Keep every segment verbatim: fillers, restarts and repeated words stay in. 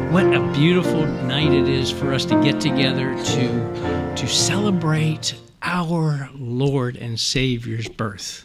what a beautiful night it is for us to get together to, to celebrate our Lord and Savior's birth.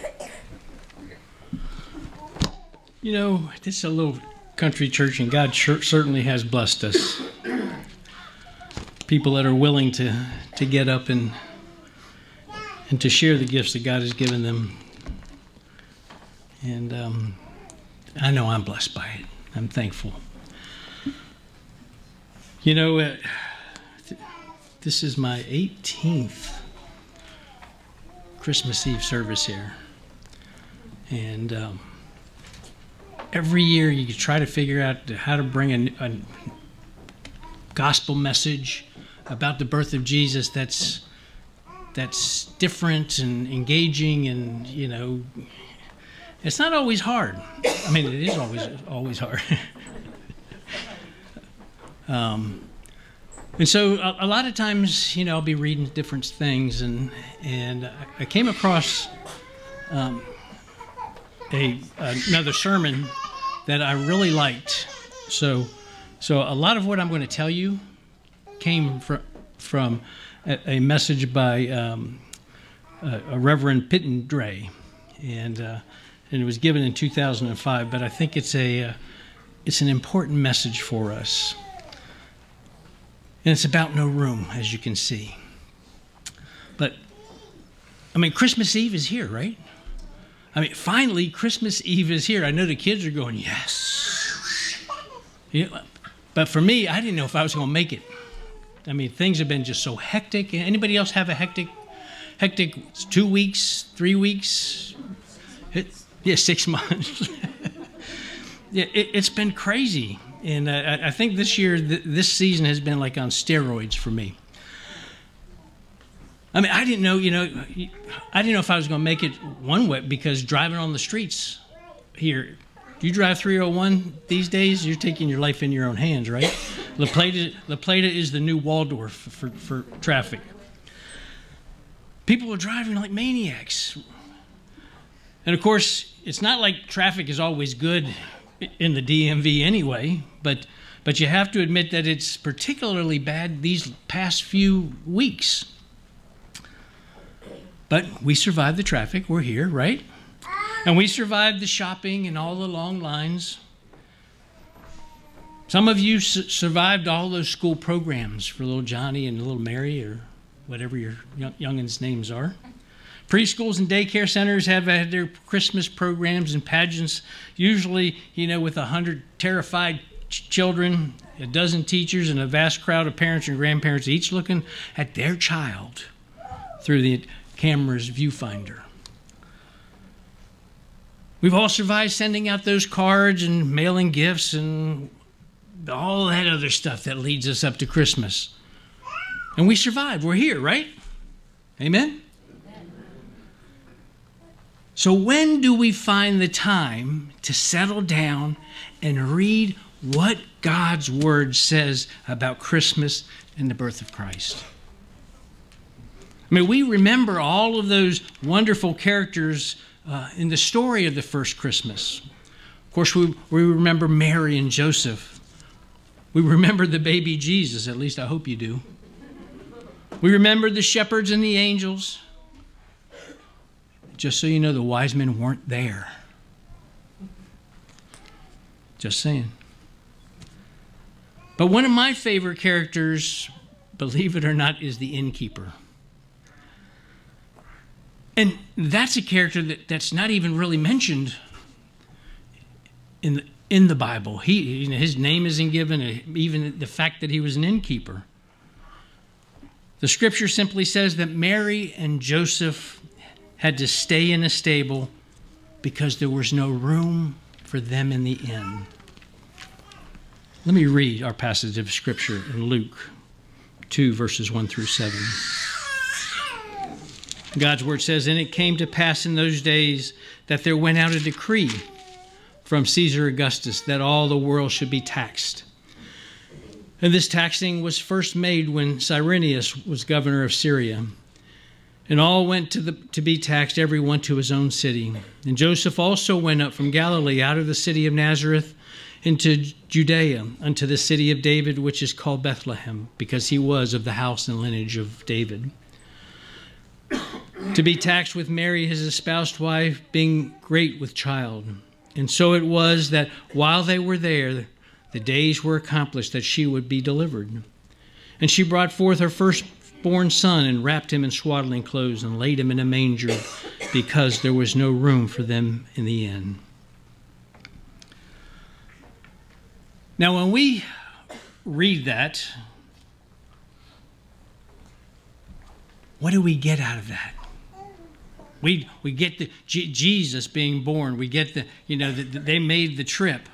You know, this is a little country church, and God sure, certainly has blessed us. People that are willing to, to get up and, and to share the gifts that God has given them. And um, I know I'm blessed by it. I'm thankful. You know, uh, th- this is my eighteenth Christmas Eve service here. And um, every year you try to figure out how to bring a, a gospel message about the birth of Jesus that's that's different and engaging, and, you know, it's not always hard. I mean, it is always always hard. um, and so a, a lot of times, you know, I'll be reading different things, and and I came across um, a another sermon that I really liked. So so a lot of what I'm going to tell you came from from a, a message by um, a, a Reverend Pitton Dre, and. Uh, And it was given in two thousand five, but I think it's a uh, it's an important message for us. And it's about no room, as you can see. But, I mean, Christmas Eve is here, right? I mean, finally, Christmas Eve is here. I know the kids are going, yes. Yeah, but for me, I didn't know if I was going to make it. I mean, things have been just so hectic. Anybody else have a hectic, hectic two weeks, three weeks? It, Yeah, six months. yeah, it, it's been crazy. And uh, I think this year, th- this season has been like on steroids for me. I mean, I didn't know, you know, I didn't know if I was going to make it one way, because driving on the streets here, you drive three oh one these days, you're taking your life in your own hands, right? La Plata, La Plata is the new Waldorf for, for traffic. People are driving like maniacs. And of course, it's not like traffic is always good in the D M V anyway, but but you have to admit that it's particularly bad these past few weeks. But we survived the traffic. We're here, right? And we survived the shopping and all the long lines. Some of you su- survived all those school programs for little Johnny and little Mary, or whatever your young, youngins' names are. Preschools and daycare centers have had their Christmas programs and pageants, usually, you know, with a hundred terrified ch- children, a dozen teachers, and a vast crowd of parents and grandparents, each looking at their child through the camera's viewfinder. We've all survived sending out those cards and mailing gifts and all that other stuff that leads us up to Christmas. And we survived. We're here, right? Amen? So when do we find the time to settle down and read what God's Word says about Christmas and the birth of Christ? I mean, we remember all of those wonderful characters uh, in the story of the first Christmas. Of course, we, we remember Mary and Joseph. We remember the baby Jesus, at least I hope you do. We remember the shepherds and the angels. Just so you know, the wise men weren't there. Just saying. But one of my favorite characters, believe it or not, is the innkeeper. And that's a character that, that's not even really mentioned in the, in the Bible. He, you know, his name isn't given, even the fact that he was an innkeeper. The scripture simply says that Mary and Joseph had to stay in a stable because there was no room for them in the inn. Let me read our passage of scripture in Luke two, verses one through seven. God's word says, "And it came to pass in those days that there went out a decree from Caesar Augustus that all the world should be taxed. And this taxing was first made when Cyrenius was governor of Syria. And all went to, the, to be taxed, every one to his own city. And Joseph also went up from Galilee out of the city of Nazareth into Judea, unto the city of David, which is called Bethlehem, because he was of the house and lineage of David, to be taxed with Mary, his espoused wife, being great with child. And so it was that while they were there, the days were accomplished that she would be delivered. And she brought forth her firstborn son and wrapped him in swaddling clothes and laid him in a manger, because there was no room for them in the inn. Now, when we read that, what do we get out of that? We we get the G- Jesus being born. We get the, you know, the, the, they made the trip.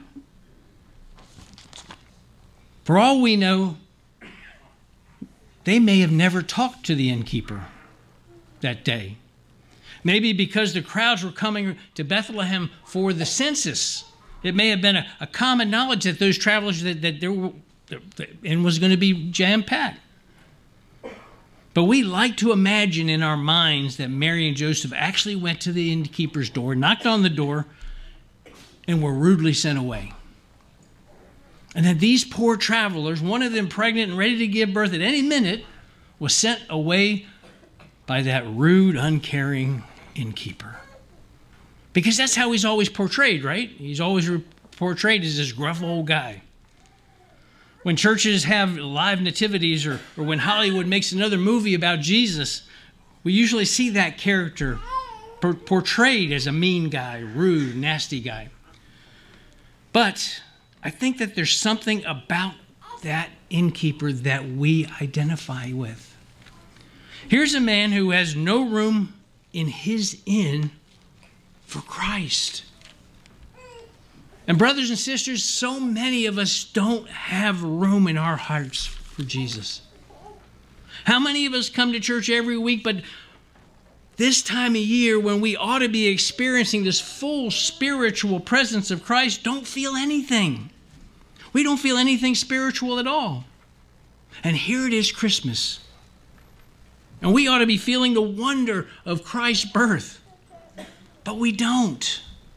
For all we know, they may have never talked to the innkeeper that day. Maybe because the crowds were coming to Bethlehem for the census. It may have been a, a common knowledge that those travelers, that, that there were, the inn was going to be jam-packed. But we like to imagine in our minds that Mary and Joseph actually went to the innkeeper's door, knocked on the door, and were rudely sent away. And that these poor travelers, one of them pregnant and ready to give birth at any minute, was sent away by that rude, uncaring innkeeper. Because that's how he's always portrayed, right? He's always re- portrayed as this gruff old guy. When churches have live nativities, or, or when Hollywood makes another movie about Jesus, we usually see that character por- portrayed as a mean guy, rude, nasty guy. But I think that there's something about that innkeeper that we identify with. Here's a man who has no room in his inn for Christ. And brothers and sisters, so many of us don't have room in our hearts for Jesus. How many of us come to church every week, but this time of year when we ought to be experiencing this full spiritual presence of Christ, don't feel anything? We don't feel anything spiritual at all. And here it is, Christmas. And we ought to be feeling the wonder of Christ's birth. But we don't.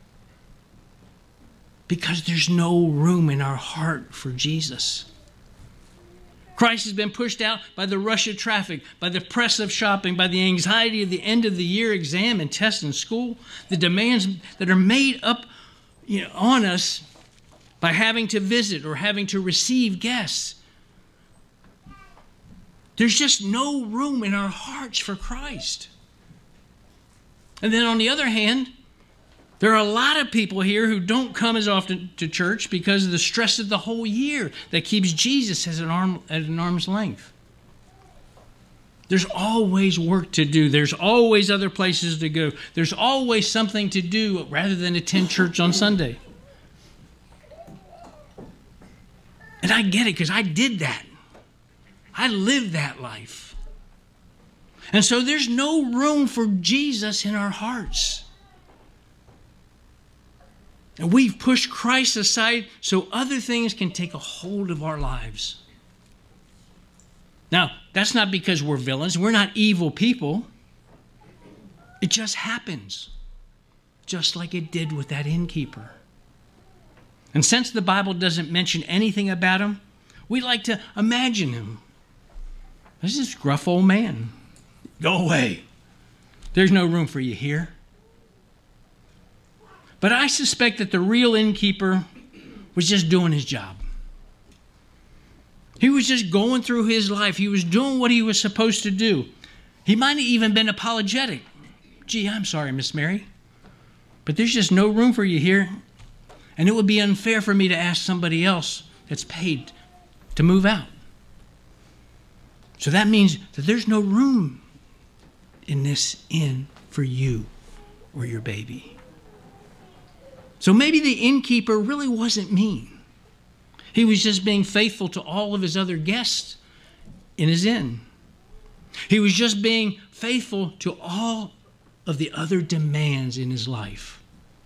Because there's no room in our heart for Jesus. Christ has been pushed out by the rush of traffic, by the press of shopping, by the anxiety of the end of the year exam and test in school, the demands that are made up, you know, on us by having to visit or having to receive guests. There's just no room in our hearts for Christ. And then on the other hand, there are a lot of people here who don't come as often to church because of the stress of the whole year that keeps Jesus at an, arm, at an arm's length. There's always work to do. There's always other places to go. There's always something to do rather than attend church on Sunday. And I get it because I did that. I lived that life. And so there's no room for Jesus in our hearts. And we've pushed Christ aside so other things can take a hold of our lives. Now, that's not because we're villains. We're not evil people. It just happens. Just like it did with that innkeeper. And since the Bible doesn't mention anything about him, we like to imagine him. This is this gruff old man. Go away. There's no room for you here. But I suspect that the real innkeeper was just doing his job. He was just going through his life. He was doing what he was supposed to do. He might have even been apologetic. Gee, I'm sorry, Miss Mary, but there's just no room for you here. And it would be unfair for me to ask somebody else that's paid to move out. So that means that there's no room in this inn for you or your baby. So maybe the innkeeper really wasn't mean. He was just being faithful to all of his other guests in his inn. He was just being faithful to all of the other demands in his life.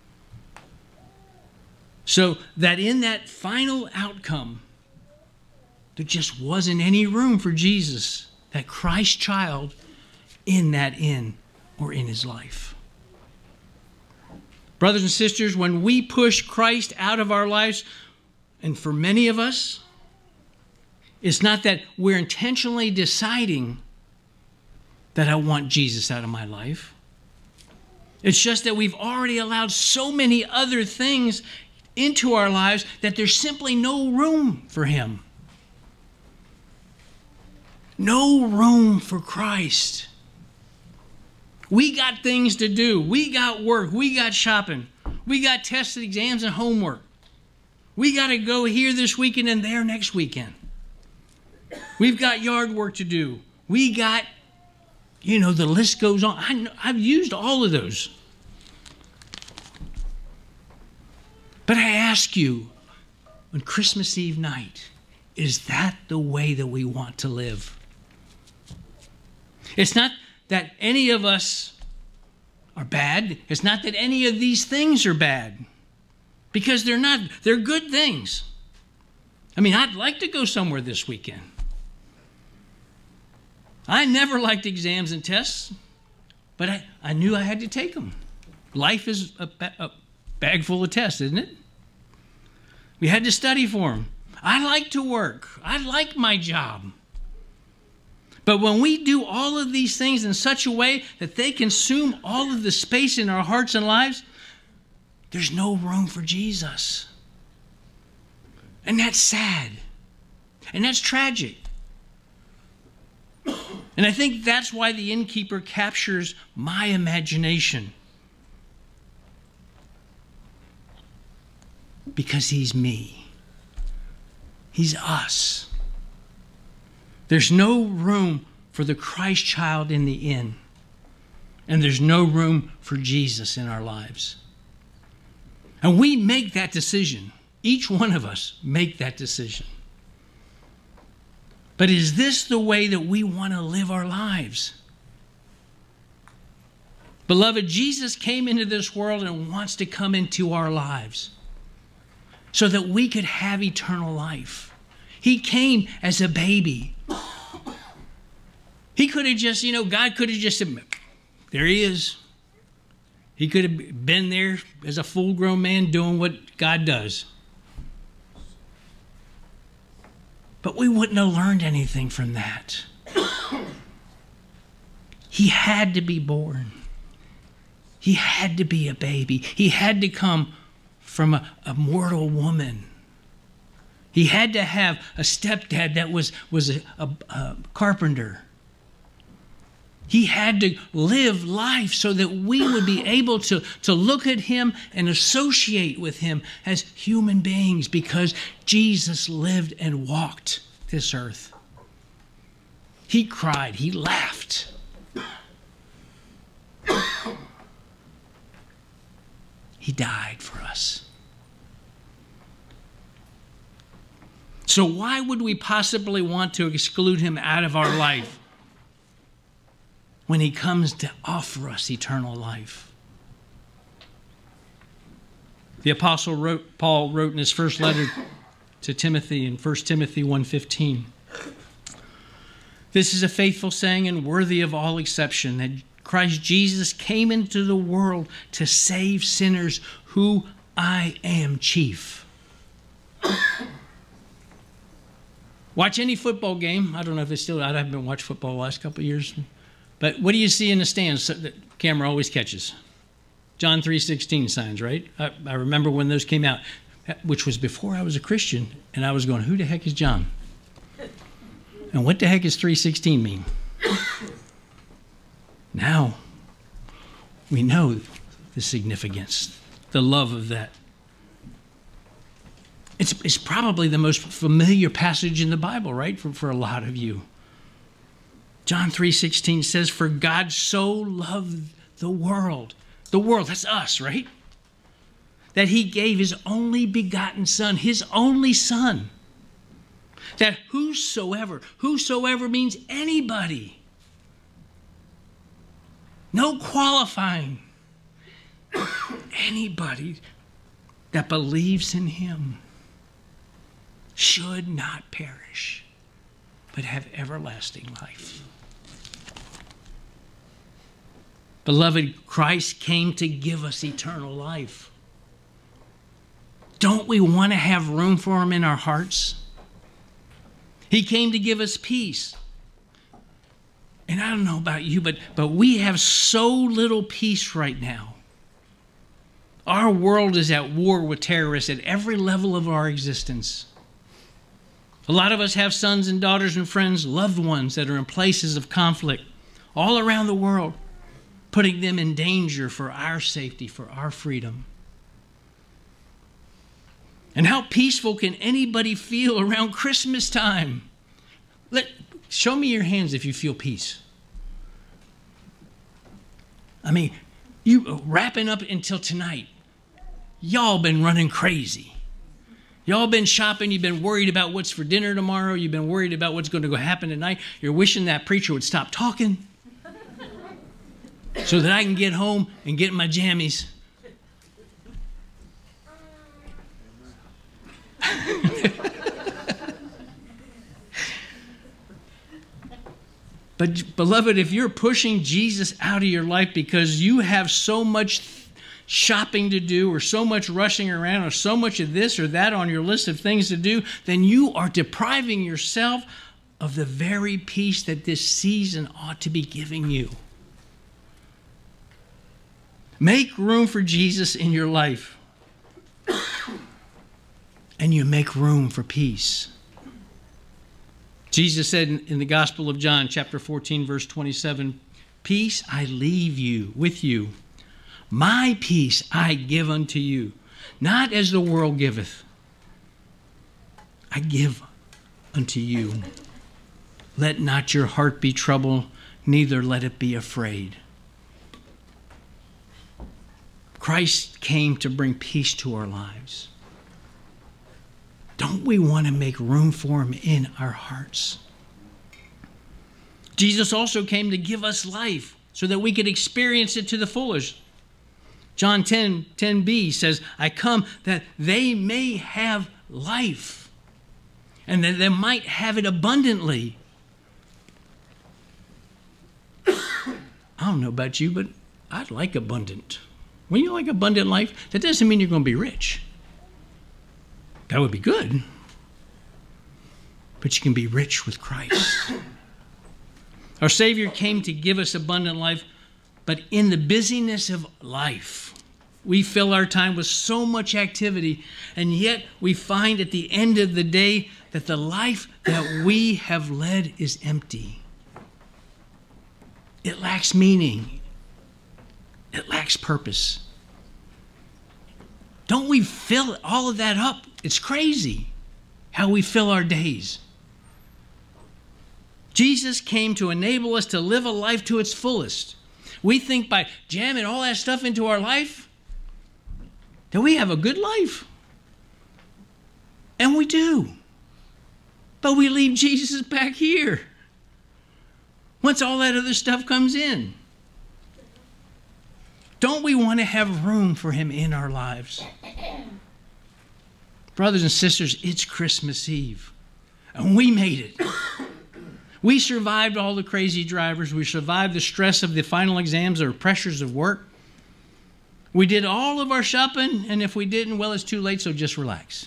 So that in that final outcome, there just wasn't any room for Jesus, that Christ child, in that inn or in his life. Brothers and sisters, when we push Christ out of our lives, And for many of us, it's not that we're intentionally deciding that I want Jesus out of my life. It's just that we've already allowed so many other things into our lives that there's simply no room for him. No room for Christ. We got things to do. We got work. We got shopping. We got tests, exams, and homework. We got to go here this weekend and there next weekend. We've got yard work to do. We got, you know, the list goes on. I know, I've used all of those. But I ask you, on Christmas Eve night, is that the way that we want to live? It's not that any of us are bad. It's not that any of these things are bad. Because they're not. They're good things. I mean, I'd like to go somewhere this weekend. I never liked exams and tests, but I, I knew I had to take them. Life is a, ba- a bag full of tests, isn't it? We had to study for them. I like to work. I like my job. But when we do all of these things in such a way that they consume all of the space in our hearts and lives, there's no room for Jesus. And that's sad. And that's tragic. And I think that's why the innkeeper captures my imagination. Because he's me. He's us. There's no room for the Christ child in the inn. And there's no room for Jesus in our lives. And we make that decision. Each one of us make that decision. But is this the way that we want to live our lives? Beloved, Jesus came into this world and wants to come into our lives so that we could have eternal life. He came as a baby. He could have just, you know, God could have just said, there he is. He could have been there as a full-grown man doing what God does. But we wouldn't have learned anything from that. He had to be born. He had to be a baby. He had to come from a, a mortal woman. He had to have a stepdad that was, was a, a, a carpenter. He had to live life so that we would be able to, to look at him and associate with him as human beings, because Jesus lived and walked this earth. He cried. He laughed. He died for us. So why would we possibly want to exclude him out of our life when he comes to offer us eternal life? The Apostle wrote, Paul wrote in his first letter to Timothy in First Timothy one fifteen, "This is a faithful saying and worthy of all exception, that Christ Jesus came into the world to save sinners, who I am chief." Watch any football game. I don't know if it's still, I haven't watched football the last couple of years. But what do you see in the stands that the camera always catches? John three sixteen signs, right? I, I remember when those came out, which was before I was a Christian, and I was going, who the heck is John? And what the heck does three sixteen mean? Now we know the significance, the love of that. It's, it's probably the most familiar passage in the Bible, right, for, for a lot of you. John three sixteen says, "For God so loved the world," the world, that's us, right? "that he gave his only begotten Son," his only Son, "that whosoever," whosoever means anybody, no qualifying, anybody that believes in him should not perish, but have everlasting life. Beloved, Christ came to give us eternal life. Don't we want to have room for him in our hearts? He came to give us peace. And I don't know about you, but, but we have so little peace right now. Our world is at war with terrorists at every level of our existence. A lot of us have sons and daughters and friends, loved ones that are in places of conflict all around the world, putting them in danger for our safety, for our freedom. And how peaceful can anybody feel around Christmas time? Let, show me your hands if you feel peace. I mean, you wrapping up until tonight, y'all been running crazy. Y'all been shopping. You've been worried about what's for dinner tomorrow. You've been worried about what's going to go happen tonight. You're wishing that preacher would stop talking so that I can get home and get in my jammies. But beloved, if you're pushing Jesus out of your life because you have so much shopping to do or so much rushing around or so much of this or that on your list of things to do, then you are depriving yourself of the very peace that this season ought to be giving you. Make room for Jesus in your life, and you make room for peace. Jesus said in, in the Gospel of John, chapter fourteen, verse twenty-seven, "Peace I leave you with you. My peace I give unto you. Not as the world giveth, I give unto you. Let not your heart be troubled, neither let it be afraid." Christ came to bring peace to our lives. Don't we want to make room for him in our hearts? Jesus also came to give us life so that we could experience it to the fullest. John ten, ten b says, "I come that they may have life, and that they might have it abundantly." I don't know about you, but I'd like abundant. When you like abundant life, that doesn't mean you're going to be rich. That would be good. But you can be rich with Christ. Our Savior came to give us abundant life, but in the busyness of life, we fill our time with so much activity, and yet we find at the end of the day that the life that we have led is empty. It lacks meaning. It lacks purpose. Don't we fill all of that up? It's crazy how we fill our days. Jesus came to enable us to live a life to its fullest. We think by jamming all that stuff into our life that we have a good life. And we do. But we leave Jesus back here once all that other stuff comes in. Don't we want to have room for him in our lives? Brothers and sisters, it's Christmas Eve, and we made it. We survived all the crazy drivers. We survived the stress of the final exams or pressures of work. We did all of our shopping, and if we didn't, well, it's too late, so just relax.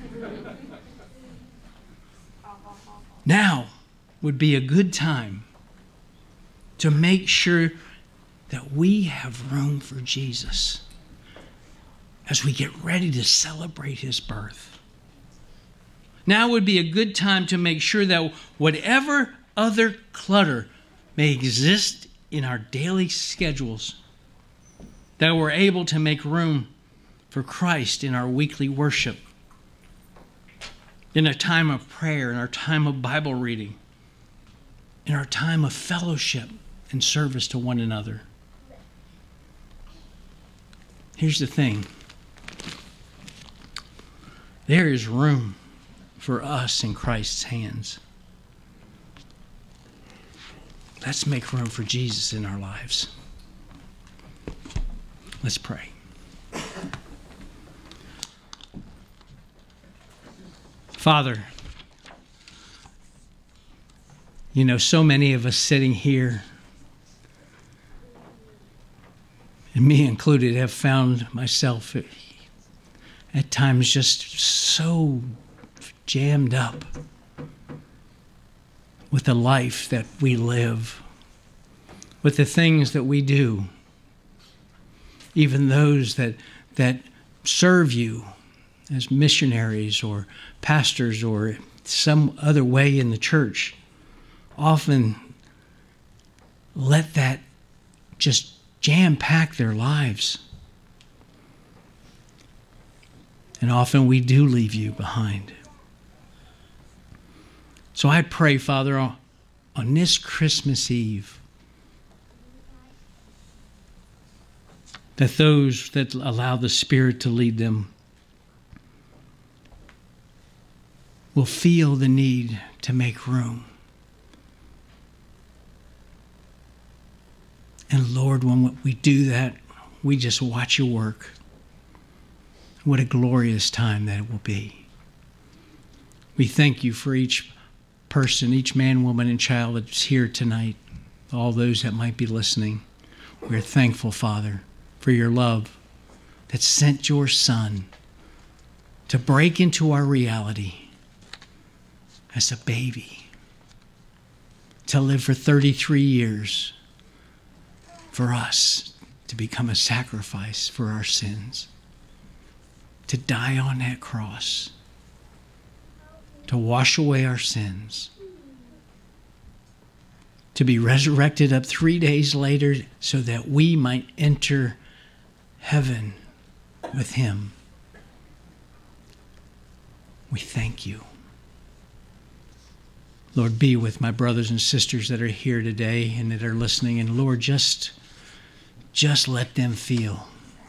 Now would be a good time to make sure that we have room for Jesus as we get ready to celebrate his birth. Now would be a good time to make sure that whatever other clutter may exist in our daily schedules, that we're able to make room for Christ in our weekly worship, in our time of prayer, in our time of Bible reading, in our time of fellowship and service to one another. Here's the thing. There is room for us in Christ's hands. Let's make room for Jesus in our lives. Let's pray. Father, you know, so many of us sitting here, and me included, have found myself at times just so jammed up with the life that we live, with the things that we do, even those that that serve you as missionaries or pastors or some other way in the church, often let that just jam-pack their lives. And often we do leave you behind. So I pray, Father, on this Christmas Eve, that those that allow the Spirit to lead them will feel the need to make room. And Lord, when we do that, we just watch you work. What a glorious time that it will be. We thank you for each person, each man, woman, and child that's here tonight, all those that might be listening. We're thankful, Father, for your love that sent your Son to break into our reality as a baby, to live for thirty-three years for us, to become a sacrifice for our sins, to die on that cross, to wash away our sins, to be resurrected up three days later so that we might enter heaven with him. We thank you. Lord, be with my brothers and sisters that are here today and that are listening. And Lord, just, just let them feel.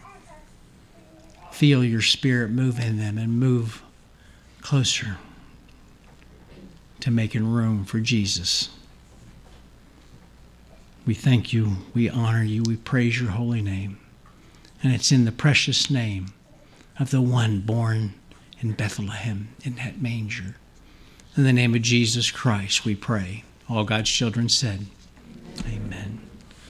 Feel your Spirit move in them and move closer to making room for Jesus. We thank you. We honor you. We praise your holy name. And it's in the precious name of the one born in Bethlehem in that manger. In the name of Jesus Christ, we pray. All God's children said,